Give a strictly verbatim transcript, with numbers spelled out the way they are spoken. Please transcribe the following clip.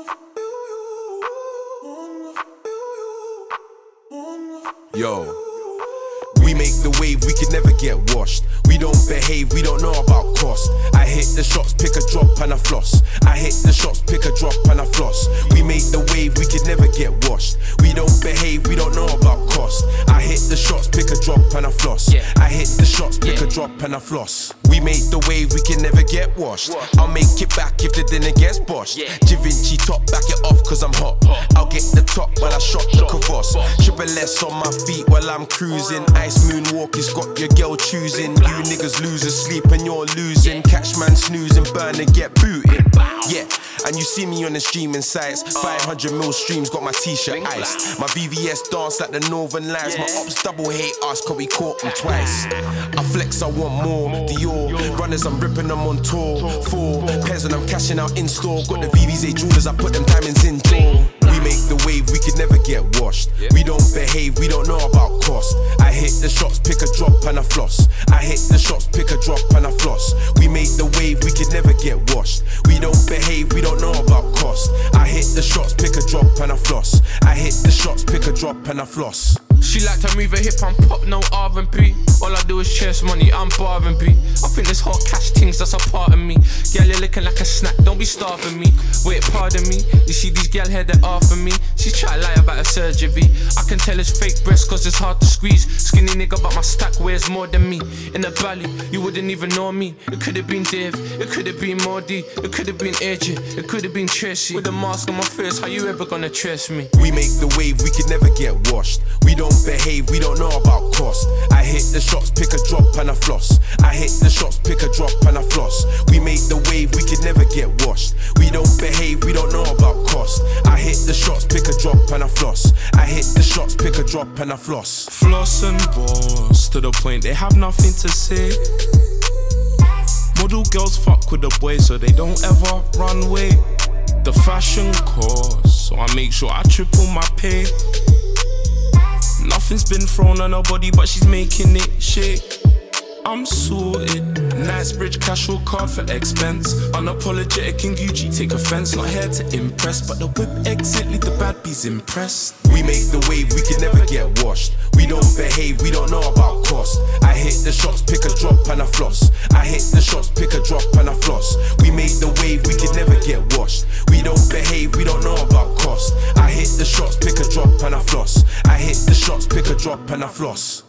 Yo, we make the wave, we can never get washed. We don't behave, we don't know about cost. I hit the shots, pick a drop and a floss. I hit the shots, pick a drop and a floss. We make the wave, we can never get washed. We don't behave, we don't know about cost. I hit the shots, pick a drop and a floss. I hit the shots, pick a drop and a floss. We make the wave, we can never get washed. I'll make it back if the dinner gets boshed. Givenchy top, back it off cause I'm hot. I'll get the top while I shot the Kavos. Triple S on my feet while I'm cruising. Ice moonwalk has got your girl choosing. You niggas losers sleep and you're losing. Catch man snoozing, burn and get booted. Yeah, and you see me on the streaming sites. five hundred mil streams, got my t-shirt iced. My V V S dance like the Northern Lights. My ops double hate us cause we caught them twice. I flex, I want more. Dior runners, I'm ripping them on tour. Four pairs and I'm cashing out in store. Got the V V's A jewelers, I put them diamonds in door. We make the wave, we can never get washed. We don't behave, we don't know about cost. I hit the shots, pick a drop and a floss. I hit the shots, pick a drop and a floss. We make the wave, we can never get washed. We don't behave, we don't know about cost. I hit the shots, pick a drop and a floss. I hit the shots, pick a drop and a floss. She like to move her hip and pop, no R and B. All I do is chase money, I'm bar and B. I think this hot cash things, that's a part of me. Girl, you're looking like a snack, don't be starving me. Wait, pardon me, you see these gal here that after me. She try to lie about her surgery. I can tell it's fake breast cause it's hard to squeeze. Skinny nigga but my stack wears more than me. In the valley, you wouldn't even know me. It could've been Dave, it could've been Mordy. It could've been A J, it could've been Tracy. With a mask on my face, how you ever gonna trace me? We make the wave, we can never get washed. We don't behave, we don't know about cost. I hit the shots, pick a drop and a floss. I hit the shots, pick a drop and a floss. We make the wave, we can never get washed. We don't behave, we don't know about cost. I hit the shots, pick a drop and a floss. I hit the shots, pick a drop and a floss. Floss and boss, to the point they have nothing to say. Model girls fuck with the boys so they don't ever run away. The fashion course, so I make sure I triple my pay. Nothing's been thrown on her body, but she's making it shake. I'm sorted. Knightsbridge casual card for expense. Unapologetic in Gucci, take offense. Not here to impress, but the whip exit leave the bad bees impressed. We make the wave, we can never get washed. We don't behave, we don't know about cost. I hit the shots, pick a drop and a floss. I hit the shots, pick a drop and a floss. We make the wave, we can never get washed. We don't behave, we don't know about cost. I hit the shots, pick a drop and a floss. I hit the shots, pick a drop and a floss.